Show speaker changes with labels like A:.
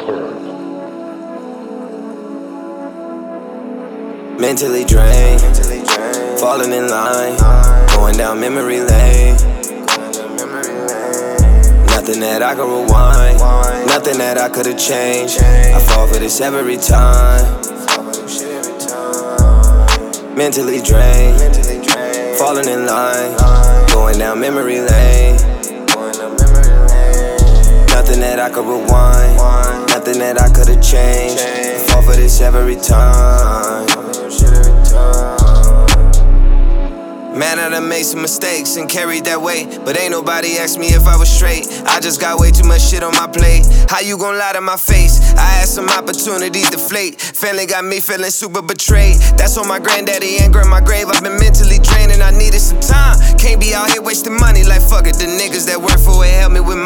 A: turn.
B: Mentally drained, falling in line, going down memory lane. Nothing that I could rewind, nothing that I could've changed. I fall for this every time. Mentally drained, falling in line, going down memory lane. Nothing that I could rewind, nothing that I could've changed. I fall for this every time. Man, I done made some mistakes and carried that weight, but ain't nobody asked me if I was straight. I just got way too much shit on my plate. How you gon' lie to my face? I had some opportunities deflate. Family got me feeling super betrayed. That's on my granddaddy and grandma grave. I've been mentally drained and I needed some time. Can't be out here wasting money like fuck it. The niggas that work for it help me with my